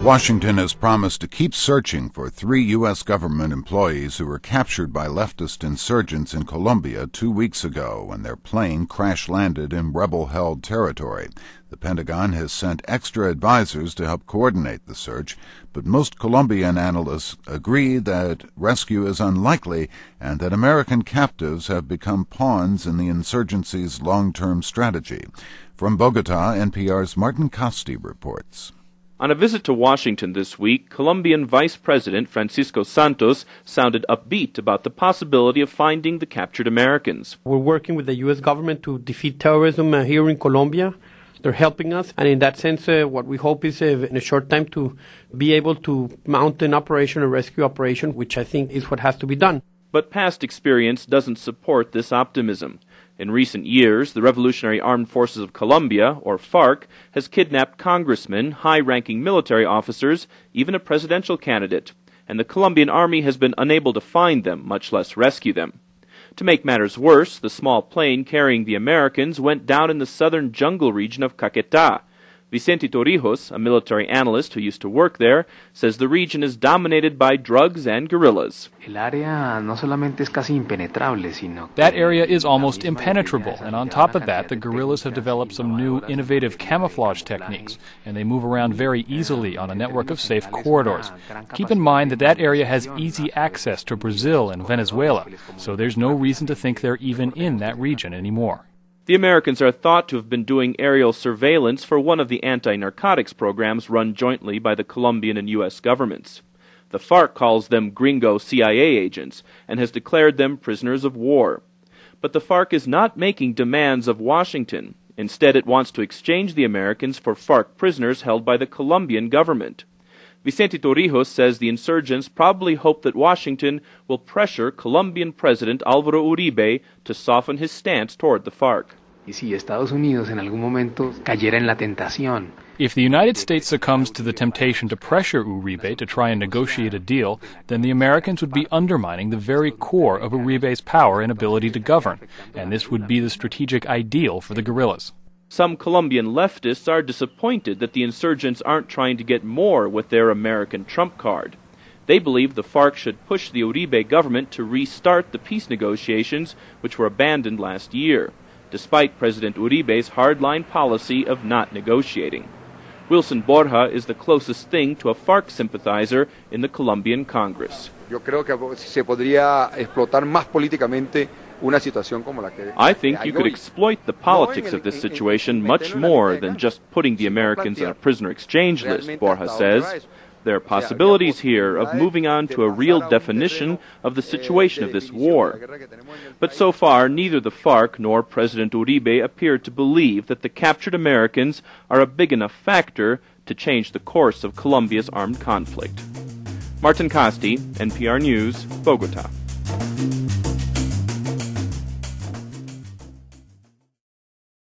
Washington has promised to keep searching for 3 U.S. government employees who were captured by leftist insurgents in Colombia 2 weeks ago when their plane crash-landed in rebel-held territory. The Pentagon has sent extra advisors to help coordinate the search, but most Colombian analysts agree that rescue is unlikely and that American captives have become pawns in the insurgency's long-term strategy. From Bogota, NPR's Martin Casti reports. On a visit to Washington this week, Colombian Vice President Francisco Santos sounded upbeat about the possibility of finding the captured Americans. We're working with the U.S. government to defeat terrorism here in Colombia. They're helping us, and in that sense, what we hope is in a short time to be able to mount an operation, a rescue operation, which I think is what has to be done. But past experience doesn't support this optimism. In recent years, the Revolutionary Armed Forces of Colombia, or FARC, has kidnapped congressmen, high-ranking military officers, even a presidential candidate, and the Colombian army has been unable to find them, much less rescue them. To make matters worse, the small plane carrying the Americans went down in the southern jungle region of Caquetá. Vicente Torrijos, a military analyst who used to work there, says the region is dominated by drugs and guerrillas. That area is almost impenetrable, and on top of that, the guerrillas have developed some new innovative camouflage techniques, and they move around very easily on a network of safe corridors. Keep in mind that that area has easy access to Brazil and Venezuela, so there's no reason to think they're even in that region anymore. The Americans are thought to have been doing aerial surveillance for one of the anti-narcotics programs run jointly by the Colombian and U.S. governments. The FARC calls them gringo CIA agents and has declared them prisoners of war. But the FARC is not making demands of Washington. Instead, it wants to exchange the Americans for FARC prisoners held by the Colombian government. Vicente Torrijos says the insurgents probably hope that Washington will pressure Colombian President Álvaro Uribe to soften his stance toward the FARC. If the United States succumbs to the temptation to pressure Uribe to try and negotiate a deal, then the Americans would be undermining the very core of Uribe's power and ability to govern, and this would be the strategic ideal for the guerrillas. Some Colombian leftists are disappointed that the insurgents aren't trying to get more with their American trump card. They believe the FARC should push the Uribe government to restart the peace negotiations, which were abandoned last year, despite President Uribe's hardline policy of not negotiating. Wilson Borja is the closest thing to a FARC sympathizer in the Colombian Congress. I think you could exploit the politics of this situation much more than just putting the Americans on a prisoner exchange list, Borja says. There are possibilities here of moving on to a real definition of the situation of this war. But so far, neither the FARC nor President Uribe appear to believe that the captured Americans are a big enough factor to change the course of Colombia's armed conflict. Martin Casti, NPR News, Bogota.